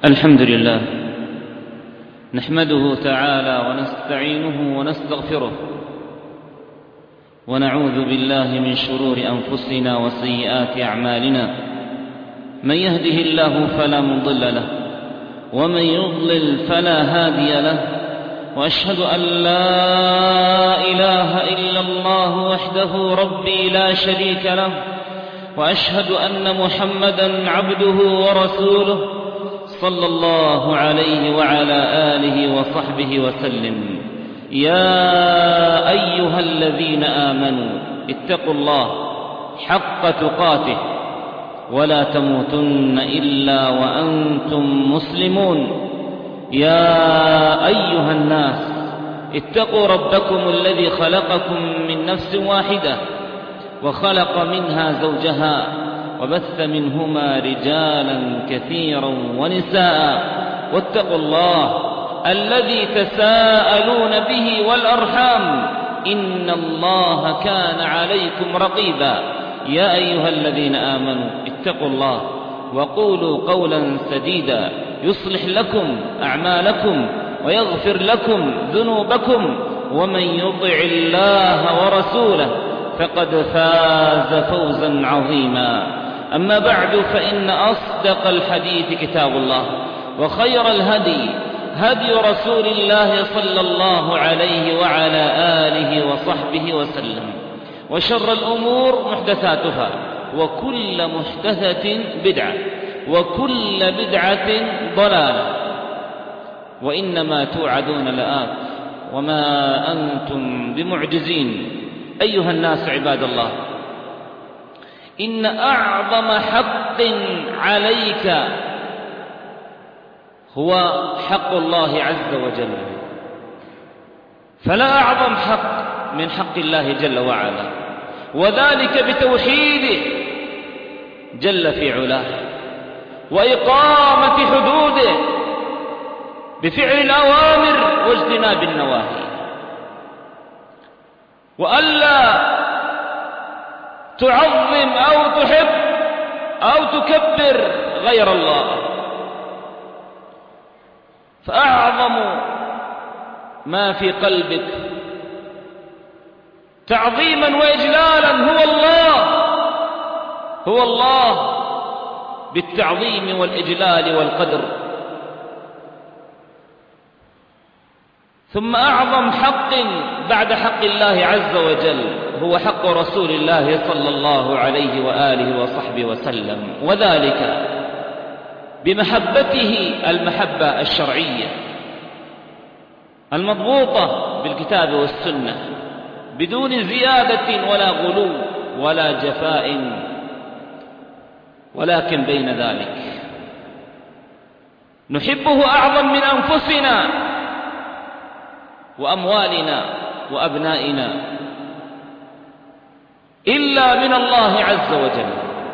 الحمد لله نحمده تعالى ونستعينه ونستغفره ونعوذ بالله من شرور أنفسنا وسيئات أعمالنا. من يهده الله فلا مضل له ومن يضلل فلا هادي له، وأشهد أن لا إله إلا الله وحده ربي لا شريك له، وأشهد أن محمدًا عبده ورسوله صلى الله عليه وعلى آله وصحبه وسلم. يا أيها الذين آمنوا اتقوا الله حق تقاته ولا تموتن إلا وأنتم مسلمون. يا أيها الناس اتقوا ربكم الذي خلقكم من نفس واحدة وخلق منها زوجها وبث منهما رجالا كثيرا ونساء، واتقوا الله الذي تساءلون به والأرحام إن الله كان عليكم رقيبا. يا أيها الذين آمنوا اتقوا الله وقولوا قولا سديدا يصلح لكم أعمالكم ويغفر لكم ذنوبكم، ومن يطع الله ورسوله فقد فاز فوزا عظيما. أما بعد، فإن أصدق الحديث كتاب الله، وخير الهدي هدي رسول الله صلى الله عليه وعلى آله وصحبه وسلم، وشر الأمور محدثاتها، وكل محدثة بدعة، وكل بدعة ضلالة، وإنما توعدون لآت وما أنتم بمعجزين. أيها الناس عباد الله، إن أعظم حق عليك هو حق الله عز وجل، فلا أعظم حق من حق الله جل وعلا، وذلك بتوحيده جل في علاه، وإقامة حدوده بفعل الأوامر واجتناب النواهي، وألا تعظم أو تحب أو تكبر غير الله. فأعظم ما في قلبك تعظيما وإجلالا هو الله بالتعظيم والإجلال والقدر. ثم أعظم حق بعد حق الله عز وجل هو حق رسول الله صلى الله عليه وآله وصحبه وسلم، وذلك بمحبته المحبة الشرعية المضبوطة بالكتاب والسنة، بدون زيادة ولا غلو ولا جفاء، ولكن بين ذلك. نحبه أعظم من أنفسنا وأموالنا وأبنائنا، إلا من الله عز وجل.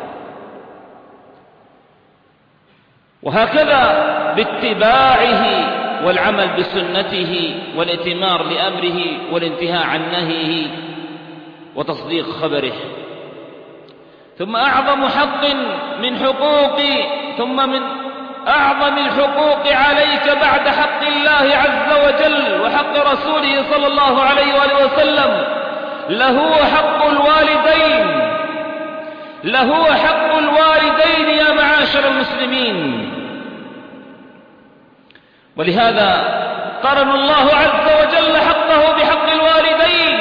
وهكذا باتباعه والعمل بسنته والائتمار لأمره والانتهاء عن نهيه وتصديق خبره. ثم أعظم حق من حقوقي، ثم من أعظم الحقوق عليك بعد حق الله عز وجل وحق رسوله صلى الله عليه وآله وسلم له حق الوالدين. له حق الوالدين يا معاشر المسلمين. ولهذا قرن الله عز وجل حقه بحق الوالدين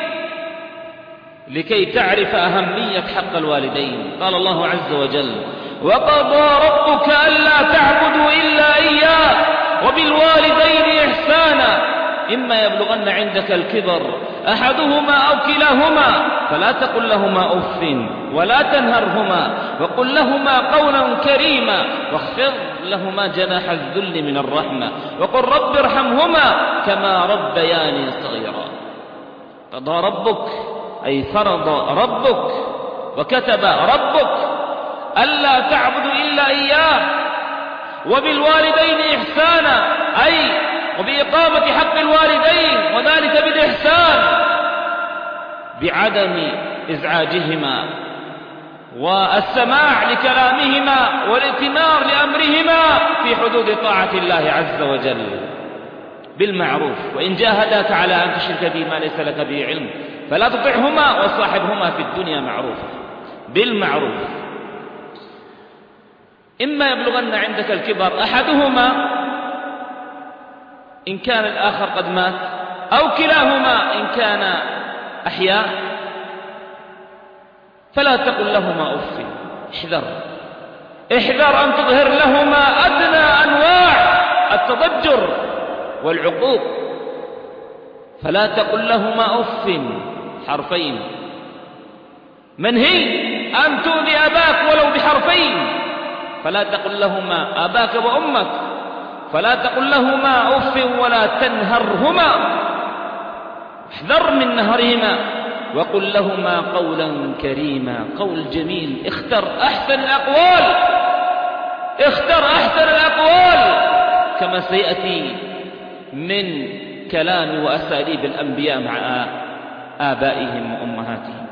لكي تعرف أهمية حق الوالدين. قال الله عز وجل: وقضى ربك ألا تعبدوا إلا إياه وبالوالدين إحسانا إما يبلغن عندك الكبر أحدهما أو كلاهما فلا تقل لهما أف ولا تنهرهما وقل لهما قولا كريما واخفض لهما جناح الذل من الرحمة وقل رب ارحمهما كما ربياني صغيرا. قضى ربك أي فرض ربك وكتب ربك ألا تعبدوا إلا إياه وبالوالدين إحسانا، أي وبإقامة حق الوالدين، وذلك بالإحسان بعدم إزعاجهما والسماع لكلامهما والائتمار لأمرهما في في حدود طاعة الله عز وجل بالمعروف. وإن جاهداك على أن تشرك بي ما ليس لك به علم فلا تطعهما وصاحبهما في الدنيا معروفا بالمعروف. إما يبلغن عندك الكبر أحدهما إن كان الآخر قد مات، أو كلاهما إن كان أحياء، فلا تقل لهما أف. احذر أن تظهر لهما أدنى أنواع التضجر والعقوق. فلا تقل لهما أف، حرفين، منهي أن تؤذي أباك ولو بحرفين. فلا تقل لهما أباك وأمك، فلا تقل لهما أف ولا تنهرهما، احذر من نهرهما، وقل لهما قولا كريما، قول جميل. اختر أحسن الأقوال، اختر أحسن الأقوال كما سيأتي من كلام وأساليب الأنبياء مع آبائهم وأمهاتهم.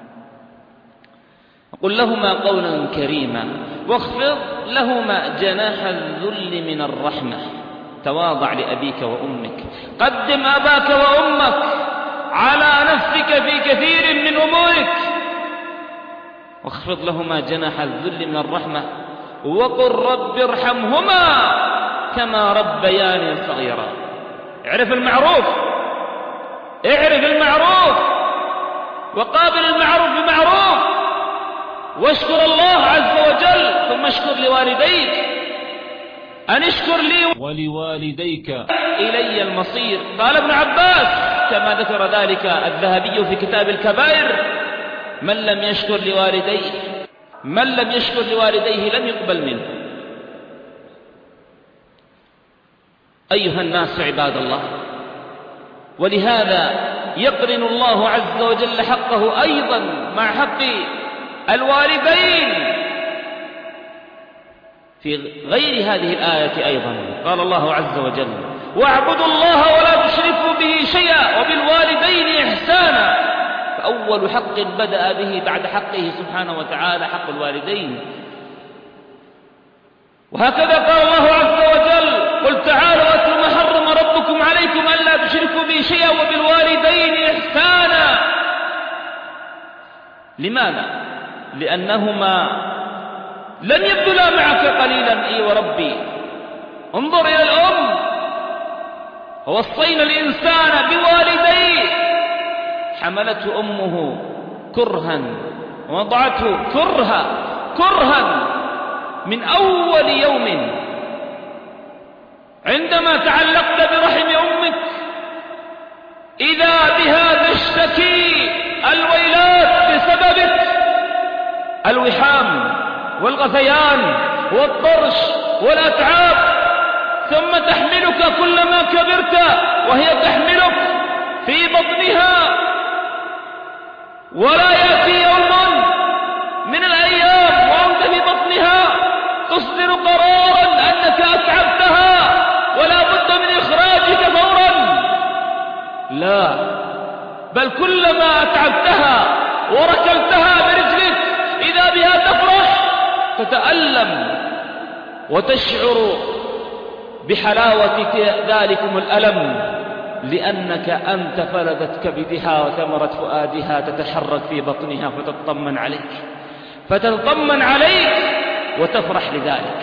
قل لهما قولا كريما، واخفض لهما جناح الذل من الرحمة. تواضع لأبيك وأمك، قدم أباك وأمك على نفسك في كثير من أمورك. واخفض لهما جناح الذل من الرحمة، وقل رب ارحمهما كما ربياني صغيرا. اعرف المعروف، اعرف المعروف، وقابل المعروف بمعروف، واشكر الله عز وجل، ثم اشكر لوالديك. أن اشكر لي ولوالديك إلي المصير. قال ابن عباس كما ذكر ذلك الذهبي في كتاب الكبائر: من لم يشكر لوالديه لم يقبل منه. أيها الناس عباد الله، ولهذا يقرن الله عز وجل حقه أيضا مع حق الوالدين في غير هذه الآية أيضا. قال الله عز وجل: واعبدوا الله ولا تشركوا به شيئا وبالوالدين إحسانا. فأول حق بدأ به بعد حقه سبحانه وتعالى حق الوالدين. وهكذا قال الله عز وجل: قل تعالوا أتل ما حرم ربكم عليكم ألا تشركوا به شيئا وبالوالدين إحسانا. لماذا؟ لأنهما لم يبذلا معك قليلا. إي وربي، انظر إلى الأم، ووصينا الإنسان بوالديه. حملته أمه كرها ووضعته كرها من أول يوم. عندما تعلقت برحم أمك إذا بها تشتكي الويلات بسببك، الوحام والغثيان والطرش والأتعاب، ثم تحملك كلما كبرت وهي تحملك في بطنها، ولا يأتي يوم من الأيام وأنت في بطنها تصدر قرارا أنك أتعبتها ولا بد من إخراجك فورا. لا، بل كلما أتعبتها وركلتها برجلك إذا بها تفرح، تتألم وتشعر بحلاوة ذلكم الألم، لأنك أنت فلذت كبدها وثمرة فؤادها تتحرك في بطنها فتتطمن عليك وتفرح لذلك.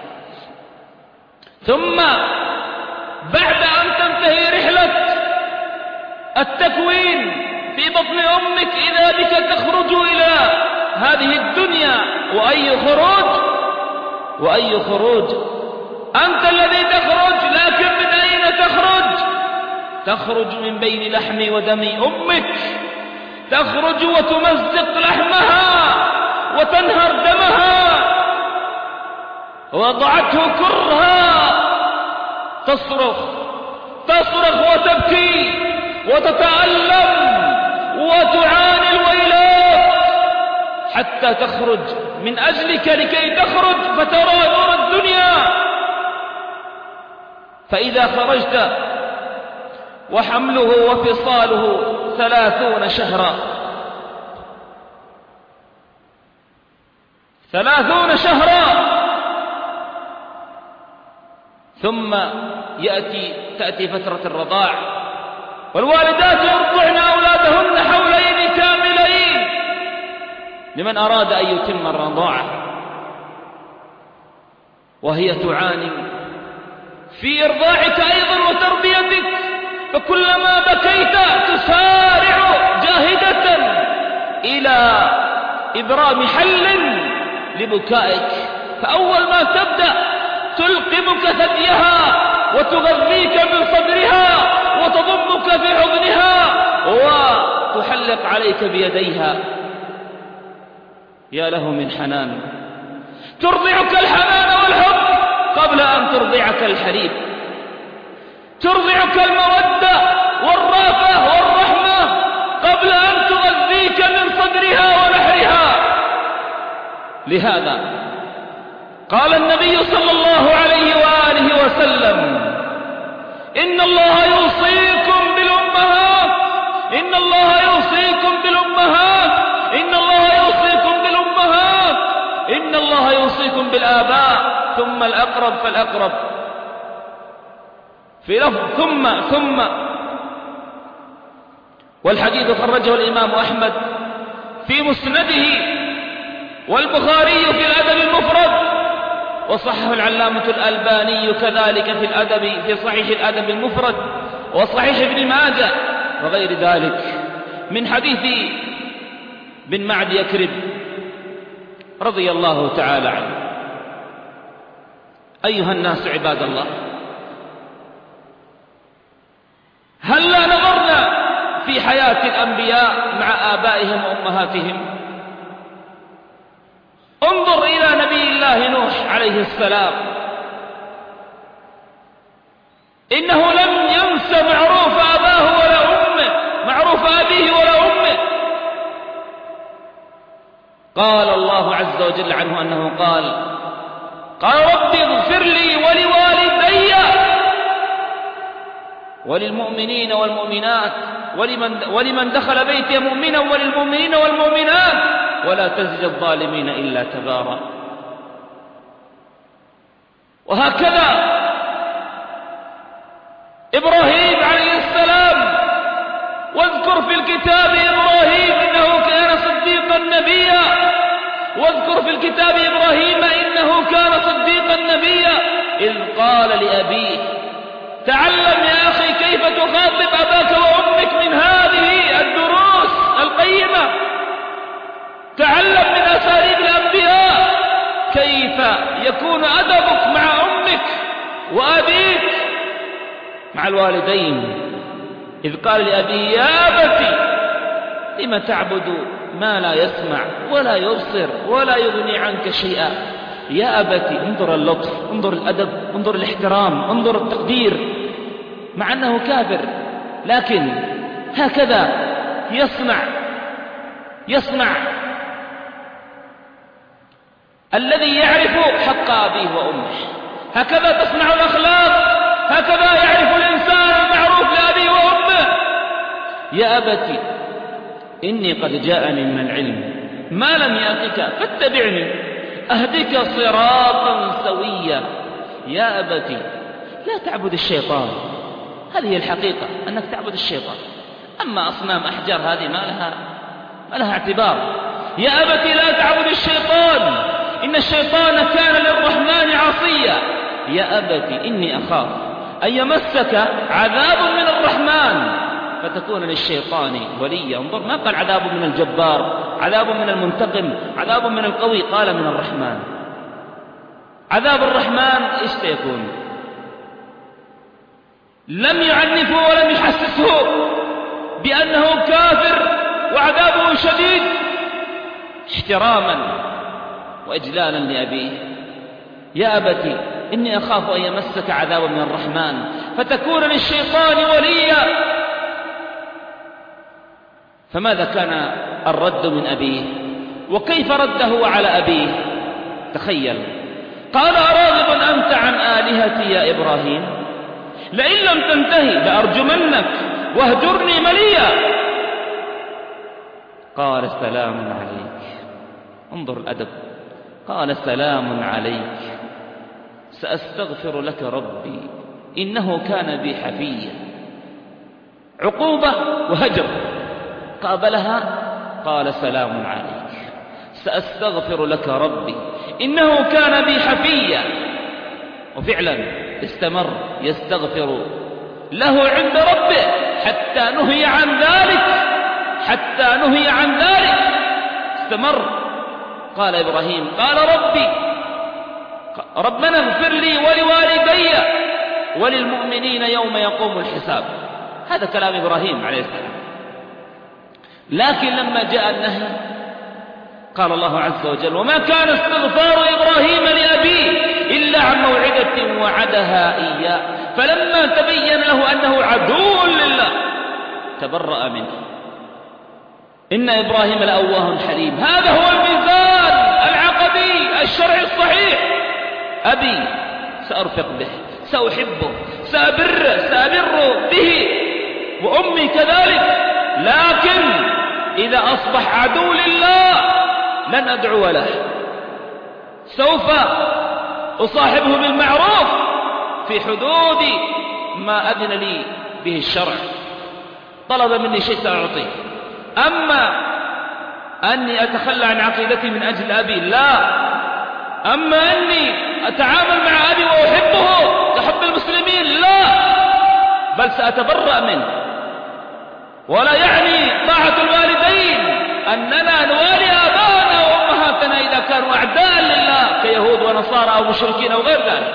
ثم بعد أن تنتهي رحلة التكوين في بطن أمك إذا بك تخرج إلى هذه الدنيا. وأي خروج أنت الذي تخرج، لكن من أين تخرج؟ تخرج من بين لحم ودم أمك، تخرج وتمزق لحمها وتنهر دمها، وضعته كرها، تصرخ وتبكي وتتألم وتعاني الويلات حتى تخرج من أجلك لكي تخرج فترى نور الدنيا. فإذا خرجت وحمله وفصاله 30 شهرا، 30 شهرا ثم تأتي فترة الرضاع، والوالدات يرضعن أولادهن حولين كاملين لمن أراد أن يتم الرضاعة، وهي تعاني في إرضاعك أيضا وتربيتك، فكلما بكيت تسارع جاهدة إلى إبرام حل لبكائك، فأول ما تبدأ تلقمك ثديها وتغذيك من صدرها وتضمك في حضنها وتحلق عليك بيديها. يا له من حنان، ترضعك الحنان والحب قبل أن ترضعك الحليب، ترضعك المودة والرافة والرحمة قبل أن تغذيك من صدرها ونحرها. لهذا قال النبي صلى الله عليه وآله وسلم: إن الله يوصيكم بالأمهات، إن الله يوصيكم بالأمهات، إن الله يوصيكم بالأمهات، إن الله يوصيكم بالآباء، ثم الأقرب فالأقرب، في لفظ ثم. والحديث خرجه الإمام أحمد في مسنده، والبخاري في الأدب المفرد، وصححه العلامة الألباني كذلك في صحيح الأدب المفرد وصحيح ابن ماجه وغير ذلك، من حديث بن معد يكرب رضي الله تعالى عنه. أيها الناس عباد الله، هل لا نظرنا في حياة الأنبياء مع آبائهم وأمهاتهم؟ انظر إلى نبي الله نوح عليه السلام، إنه لم ينس معروف أباه ولا أمه، معروف أبيه ولا أمه. قال الله عز وجل عنه أنه قال رب اغفر لي ولوالدي وللمؤمنين والمؤمنات ولمن دخل بيتي مؤمنا وللمؤمنين والمؤمنات ولا تزد الظالمين إلا تبارا. وهكذا إبراهيم عليه السلام، واذكر في الكتاب إبراهيم إنه كان صديقا نبيا، واذكر في الكتاب إبراهيم إنه كان صديقا نبيا، إذ قال لأبيه: تعلم يا أخي كيف تخاطب أباك وأمك من هذه الدروس القيمة، تعلم من أساليب الأنبياء كيف يكون أدبك مع أمك وأبيك مع الوالدين. إذ قال لأبيه: يا أبت لم تعبد ما لا يسمع ولا يبصر ولا يغني عنك شيئا. يا أبت، انظر اللطف، انظر الأدب، انظر الاحترام، انظر التقدير، مع أنه كافر لكن هكذا يصنع الذي يعرف حق أبيه وأمه. هكذا تصنع الأخلاق، هكذا يعرف الإنسان المعروف لأبيه وأمه. يا أبت إني قد جاءني من العلم ما لم يأتك فاتبعني أهدك صراطا سويا. يا أبت لا تعبد الشيطان، هذه الحقيقة أنك تعبد الشيطان، أما أصنام أحجار هذه ما لها اعتبار. يا أبت لا تعبد الشيطان إن الشيطان كان للرحمن عصيا. يا أبت إني أخاف أن يمسك عذاب من الرحمن فتكون للشيطان وليا. انظر، ما قال عذاب من الجبار، عذاب من المنتقم، عذاب من القوي، قال من الرحمن. عذاب الرحمن ايش سيكون؟ لم يعنفه ولم يحسسه بأنه كافر وعذابه شديد، احتراما وإجلالا لأبيه. يا أبت إني أخاف أن يمسك عذاب من الرحمن فتكون للشيطان وليا. فماذا كان الرد من أبيه؟ وكيف رده على أبيه؟ تخيل، قال: أراغب أنت عن آلهتي يا إبراهيم؟ لئن لم تنتهي لأرجمنك واهجرني مليا. قال: سلام عليك. انظر الأدب، قال: سلام عليك، سأستغفر لك ربي إنه كان بي حفيا. عقوبة وهجر. قابلها قال سلام عليك، سأستغفر لك ربي إنه كان بي حفيا. وفعلا استمر يستغفر له عند ربه حتى نهي عن ذلك، حتى نهي عن ذلك استمر. قال إبراهيم قال ربي ربنا اغفر لي ولوالدي وللمؤمنين يوم يقوم الحساب. هذا كلام إبراهيم عليه السلام. لكن لما جاء النهي قال الله عز وجل وما كان استغفار إبراهيم لأبيه إلا عن موعدة وعدها إياه فلما تبين له أنه عدو لله تبرأ منه. إن إبراهيم لأواه حليم. هذا هو الميزان العقدي الشرعي الصحيح. أبي سأرفق به، سأحبه، سأبر به، وأمي كذلك، لكن إذا أصبح عدو لله لن أدعو له. سوف أصاحبه بالمعروف في حدود ما أذن لي به الشرع. طلب مني شيء سأعطيه. أما أني أتخلى عن عقيدتي من أجل أبي لا. أما أني أتعامل مع أبي وأحبه كحب المسلمين لا، بل سأتبرأ منه. ولا يعني طاعة الوالدين أننا نوالي آباءنا وأمهاتنا إذا كانوا أعداء لله كيهود ونصارى أو مشركين أو غير ذلك.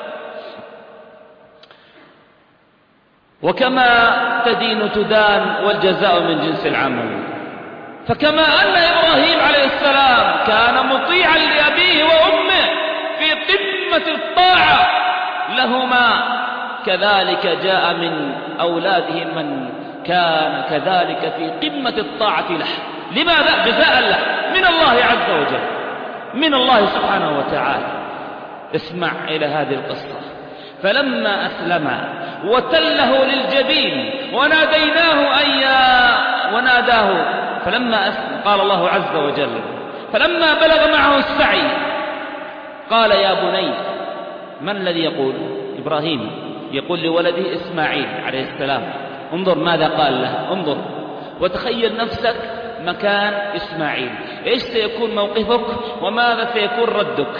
وكما تدين تدان والجزاء من جنس العمل. فكما أن إبراهيم عليه السلام كان مطيعا لأبيه وأمه في قمة الطاعة لهما، كذلك جاء من أولادهم من كان كذلك في قمة الطاعة له. لماذا؟ جزاء له من الله عز وجل، من الله سبحانه وتعالى. اسمع إلى هذه القصة. فلما أسلم وتله للجبين وناداه فلما أسلم قال الله عز وجل فلما بلغ معه السعي قال يا بني. من الذي يقول؟ إبراهيم يقول لولده إسماعيل عليه السلام. انظر ماذا قال له، انظر وتخيل نفسك مكان إسماعيل، إيش سيكون موقفك وماذا سيكون ردك؟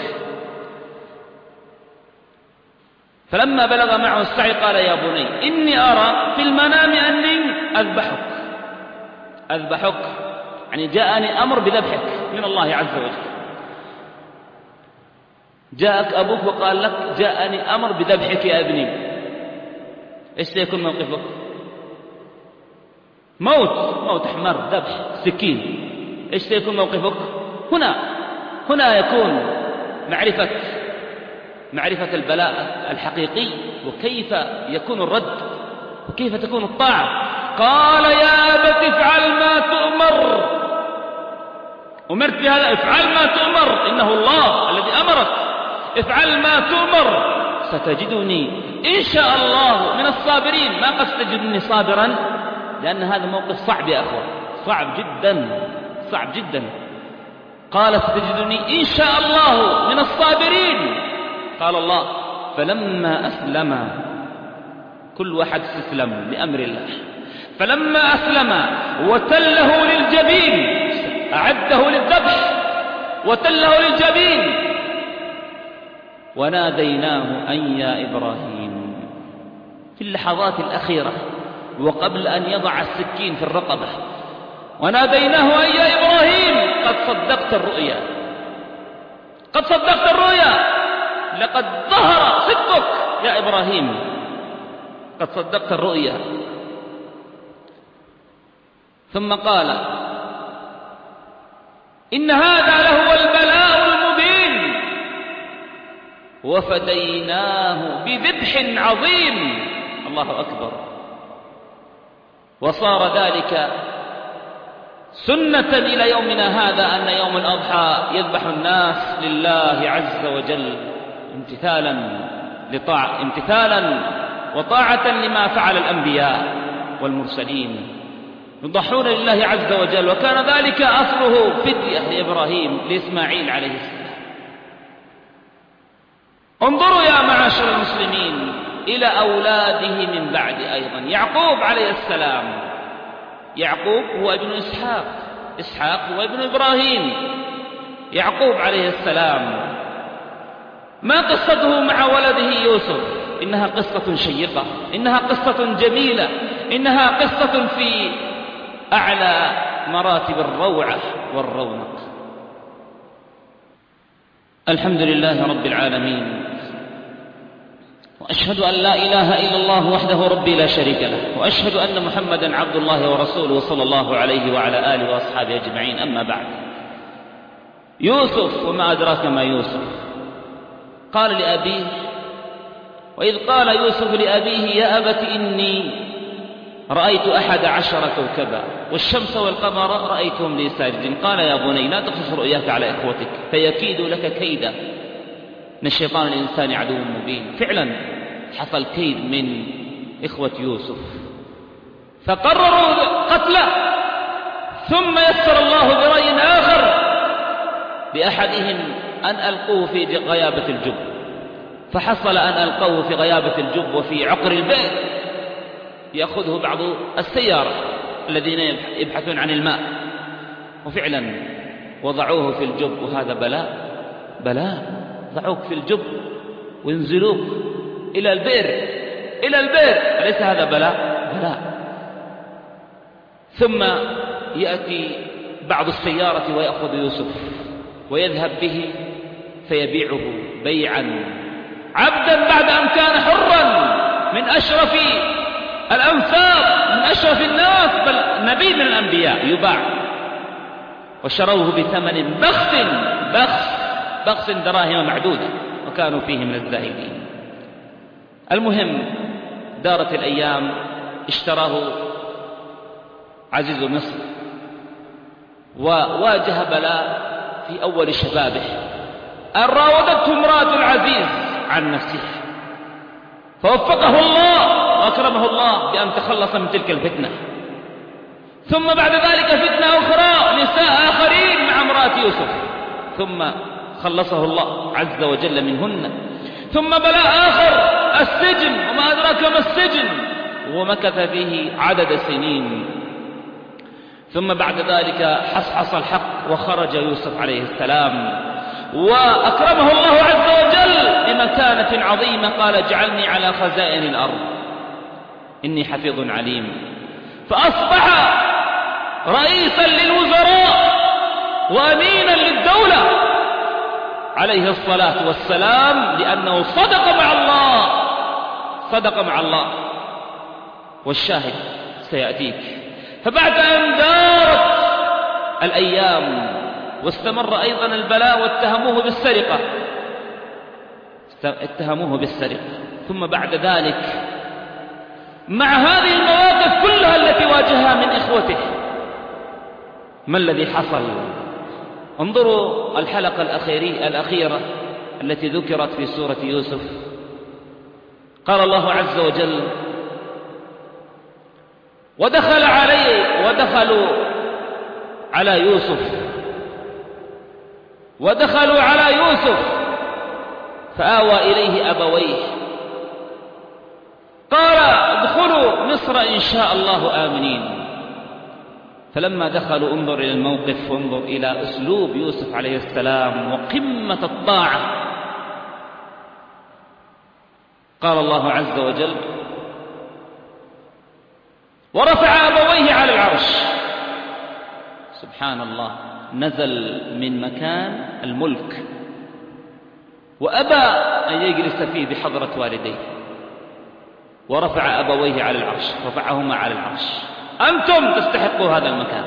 فلما بلغ معه السعي قال يا بني إني أرى في المنام أني أذبحك، يعني جاءني أمر بذبحك من الله عز وجل. جاءك أبوك وقال لك جاءني أمر بذبحك يا ابني، إيش سيكون موقفك؟ موت حمار، ذبح، سكين. إيش سيكون موقفك؟ هنا يكون معرفة البلاء الحقيقي، وكيف يكون الرد، وكيف تكون الطاعة. قال يا أبت افعل ما تؤمر. أمرت بهذا، افعل ما تؤمر، إنه الله الذي أمرك. افعل ما تؤمر ستجدني إن شاء الله من الصابرين. ما قد ستجدني صابرا، لأن هذا موقف صعب يا أخوة، صعب جدا. قال ستجدني إن شاء الله من الصابرين. قال الله فلما أسلم، كل واحد استسلم لأمر الله. فلما أسلم وتله للجبين، أعده للذبح وتله للجبين، وناديناه أن يا إبراهيم. في اللحظات الأخيرة وقبل أن يضع السكين في الرقبة، وناديناه أن يا إبراهيم قد صدقت الرؤيا، لقد ظهر صدقك يا إبراهيم، قد صدقت الرؤيا. ثم قال إن هذا لهو البلاء المبين وفديناه بذبح عظيم. الله أكبر. وصار ذلك سنة إلى يومنا هذا، أن يوم الأضحى يذبح الناس لله عز وجل امتثالا وطاعة لما فعل الأنبياء والمرسلين، يضحون لله عز وجل. وكان ذلك أصله فدية لإبراهيم لإسماعيل عليه السلام. انظروا يا معاشر المسلمين إلى أولاده من بعد أيضا. يعقوب عليه السلام، يعقوب هو ابن إسحاق، إسحاق هو ابن إبراهيم. يعقوب عليه السلام ما قصته مع ولده يوسف؟ إنها قصة شيقة، إنها قصة جميلة، إنها قصة في أعلى مراتب الروعة والرونق. الحمد لله رب العالمين، وأشهد أن لا إله إلا الله وحده ربي لا شريك له، وأشهد أن محمدا عبد الله ورسوله صلى الله عليه وعلى آله وأصحابه أجمعين. أما بعد، يوسف وما أدراك ما يوسف. قال لأبيه، وإذ قال يوسف لأبيه يا أبت إني رأيت 11 كوكبا والشمس والقمر رأيتهم لي ساجدين. قال يا بني لا تقصص رؤياك على إخوتك فيكيدوا لك كيدا إن الشيطان الإنسان عدو مبين. فعلا حصل كيد من إخوة يوسف فقرروا قتله، ثم يسر الله برأي آخر بأحدهم أن ألقوه في غيابة الجب، فحصل أن ألقوه في غيابة الجب وفي عقر البئر يأخذه بعض السيارة الذين يبحثون عن الماء، وفعلا وضعوه في الجب. وهذا بلاء، ضعوك في الجب وينزلوك إلى البئر، أليس هذا بلاء؟ ثم يأتي بعض السيارة ويأخذ يوسف ويذهب به فيبيعه بيعا عبدا بعد أن كان حرا من أشرف الأنساب، من أشرف الناس، بل نبي من الأنبياء يباع. وشروه بثمن بخس دراهم معدودة، وكانوا فيه من الزاهدين. المهم دارت الأيام، اشتراه عزيز مصر وواجه بلاء في أول شبابه، أن راودته امرأة العزيز عن نفسه، فوفقه الله وأكرمه الله بأن تخلص من تلك الفتنة. ثم بعد ذلك فتنة أخرى، نساء آخرين مع امرأة يوسف، ثم خلصه الله عز وجل منهن. ثم بلاء آخر، السجن، وما أدراك ما السجن، ومكث فيه عدد سنين. ثم بعد ذلك حصحص الحق وخرج يوسف عليه السلام، وأكرمه الله عز وجل بمكانة عظيمة. قال اجعلني على خزائن الأرض إني حفيظ عليم، فأصبح رئيسا للوزراء وأمينا للدولة عليه الصلاة والسلام، لأنه صدق مع الله. والشاهد سيأتيك. فبعد أن دارت الأيام واستمر أيضا البلاء اتهموه بالسرقة، ثم بعد ذلك مع هذه المواقف كلها التي واجهها من إخوته ما الذي حصل؟ انظروا الحلقة الأخيرة التي ذكرت في سورة يوسف. قال الله عز وجل ودخلوا على يوسف فآوى إليه أبويه قال ادخلوا مصر إن شاء الله آمنين. فلما دخلوا انظر إلى الموقف، وانظر إلى أسلوب يوسف عليه السلام وقمة الطاعة. قال الله عز وجل ورفع أبويه على العرش. سبحان الله، نزل من مكان الملك وأبى أن يجلس فيه بحضرة والديه، ورفع أبويه على العرش، رفعهما على العرش. أنتم تستحقوا هذا المكان.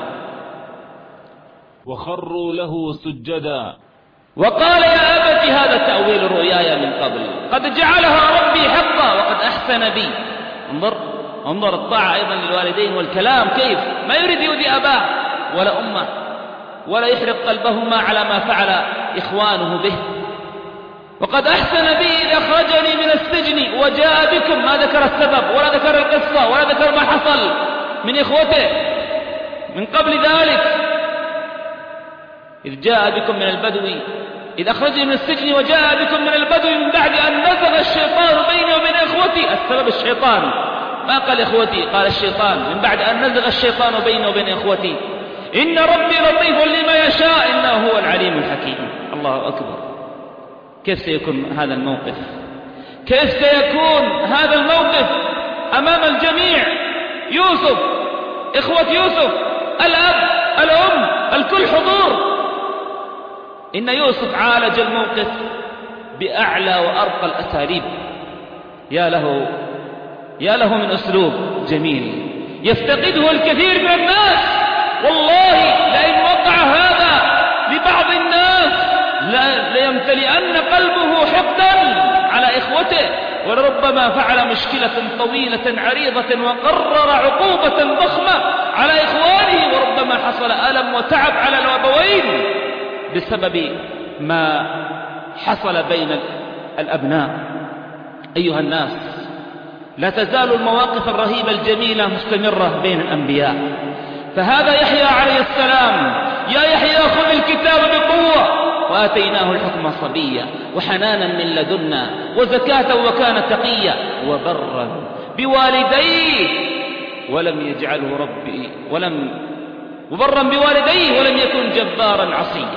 وخروا له سجدا وقال يا أبت هذا تأويل رؤياي من قبل قد جعلها ربي حقا وقد أحسن بي. انظر الطاعة أيضا للوالدين والكلام كيف، ما يريد يؤذي أباه ولا أمه ولا يحرق قلبهما على ما فعل إخوانه به. وقد أحسن بي إذ أخرجني من السجن وجاء بكم، ما ذكر السبب ولا ذكر القصة ولا ذكر ما حصل من إخوته من قبل ذلك. إذ جاء بكم من البدو إذ أخرجني من السجن وجاء بكم من البدو من بعد أن نزغ الشيطان بيني وبين إخوتي. السبب الشيطان، ما قال إخوتي، قال الشيطان. من بعد أن نزغ الشيطان بيني وبين إخوتي إن ربي لطيف لما يشاء إنه هو العليم الحكيم. الله أكبر. كيف سيكون هذا الموقف؟ كيف سيكون هذا الموقف أمام الجميع؟ يوسف، إخوة يوسف، الأب، الأم، الكل حضور. إن يوسف عالج الموقف بأعلى وأرقى الأساليب. يا له من أسلوب جميل يفتقده الكثير من الناس. والله لئن وقع هذا لبعض الناس ليمتلئن قلبه حقدا على إخوته، ولربما فعل مشكلة طويلة عريضة وقرر عقوبة ضخمة على إخوانه، وربما حصل ألم وتعب على الأبوين بسبب ما حصل بين الأبناء. أيها الناس، لا تزال المواقف الرهيبة الجميلة مستمرة بين الأنبياء. فهذا يحيى عليه السلام: يا يحيى خذ الكتاب بقوة وآتيناه الحكم صبيا وحنانا من لدنا وزكاة وكان تقيا وبرا بوالديه ولم يجعله ربي وبرا بوالديه ولم يكن جبارا عصيا.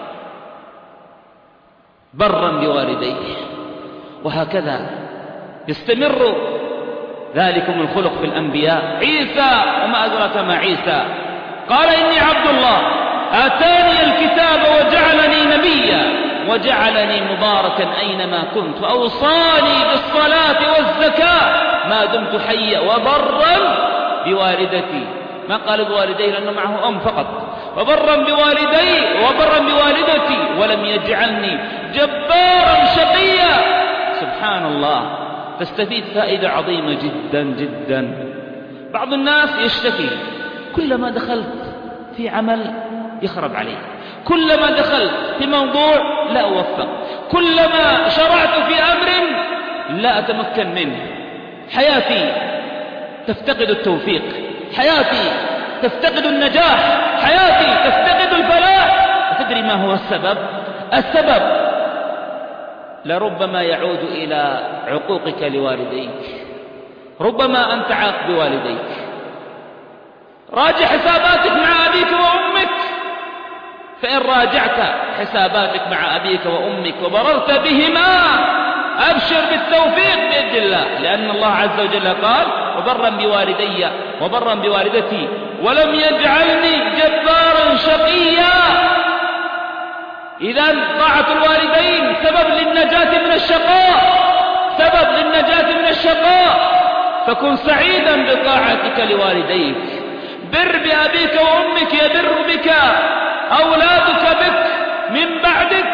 برا بوالديه. وهكذا يستمر ذلكم الخلق في الأنبياء. عيسى، وما أدرك ما عيسى، قال إني عبد الله آتاني الكتاب وجعلني نبيا وجعلني مباركا أينما كنت وأوصاني بالصلاة والزكاة ما دمت حيا وبرا بوالدتي. ما قال بوالديه لأنه معه أم فقط. وبرا بوالدتي ولم يجعلني جبارا شقيا. سبحان الله. تستفيد فائدة عظيمة جدا جدا. بعض الناس يشتكي: كلما دخلت في عمل يخرب عليه، كلما دخلت في موضوع لا أوفق، كلما شرعت في أمر لا أتمكن منه. حياتي تفتقد التوفيق، حياتي تفتقد النجاح، حياتي تفتقد الفلاح. وتدري ما هو السبب؟ السبب لربما يعود إلى عقوقك لوالديك. ربما أنت عاق بوالديك. راجع حساباتك مع أبيك وأمك، فإن راجعت حساباتك مع أبيك وأمك وبررت بهما أبشر بالتوفيق بإذن الله، لأن الله عز وجل قال: وبرا بوالدي وبرا بوالدتي ولم يجعلني جبارا شقيا. إذا طاعة الوالدين سبب للنجاة من الشقاء، فكن سعيدا بطاعتك لوالديك. بر بأبيك وأمك يبر بك أولادك بك من بعدك.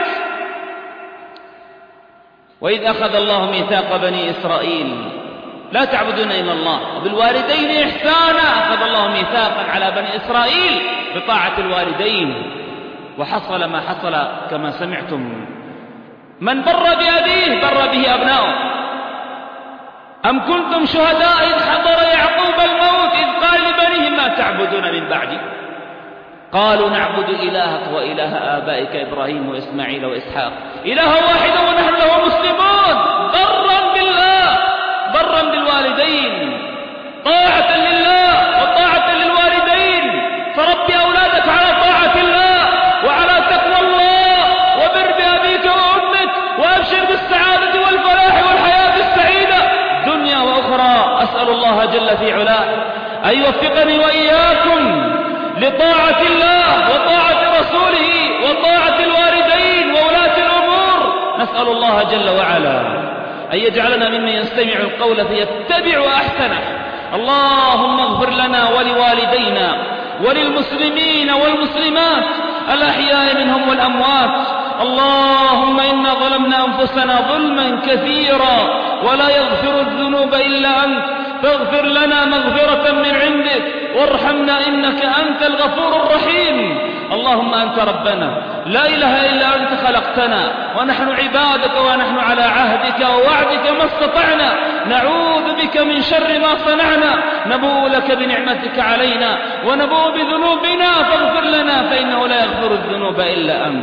وإذ أخذ الله ميثاق بني إسرائيل لا تعبدون إلا الله وبالوالدين إحسانا. أخذ الله ميثاقا على بني إسرائيل بطاعة الوالدين، وحصل ما حصل كما سمعتم. من بر بأبيه بر به أبناؤه. أم كنتم شهداء إذ حضر يعقوب الموت إذ قال لبنيه ما تعبدون من بعدي قالوا نعبد إلهك وإله آبائك إبراهيم وإسماعيل وإسحاق إلها واحدا ونحن له مسلمون. برا بالله، برا بالوالدين، طاعة لله وطاعة للوالدين. فربي أولادك على طاعة الله وعلى تقوى الله، وبر بأبيك وأمك، وأبشر بالسعادة والفلاح والحياة السعيدة دنيا وأخرى. أسأل الله جل في علاه أن يوفقني وإياكم لطاعة الله وطاعة رسوله وطاعة الوالدين وولاة الأمور. نسأل الله جل وعلا أن يجعلنا ممن يستمع القول فيتبع أحسنه. اللهم اغفر لنا ولوالدينا وللمسلمين والمسلمات الأحياء منهم والأموات. اللهم إنا ظلمنا أنفسنا ظلما كثيرا ولا يغفر الذنوب إلا أنت، فاغفر لنا مغفرة من عندك وارحمنا إنك أنت الغفور الرحيم. اللهم أنت ربنا لا إله إلا أنت خلقتنا ونحن عبادك ونحن على عهدك ووعدك ما استطعنا، نعوذ بك من شر ما صنعنا، نبوء لك بنعمتك علينا ونبوء بذنوبنا فاغفر لنا فإنه لا يغفر الذنوب إلا أنت.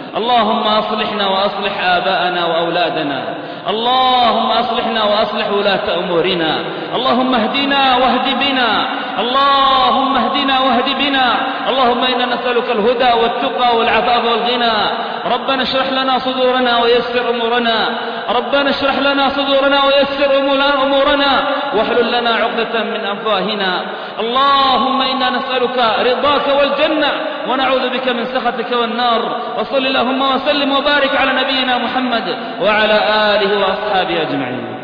اللهم أصلحنا وأصلح آباءنا وأولادنا، اللهم أصلحنا وأصلح ولاة أمورنا، اللهم اهدنا واهد بنا، اللهم اهدنا واهد بنا، اللهم إنا نسألك الهدى والتقى والعفاف والغنى. ربنا اشرح لنا صدورنا ويسر أمورنا، ربنا اشرح لنا صدورنا ويسر أمورنا، واحلل لنا عقدة من أفواهنا. اللهم إنا نسألك رضاك والجنة ونعوذ بك من سخطك والنار. وصل اللهم وسلم وبارك على نبينا محمد وعلى آله وأصحابه أجمعين.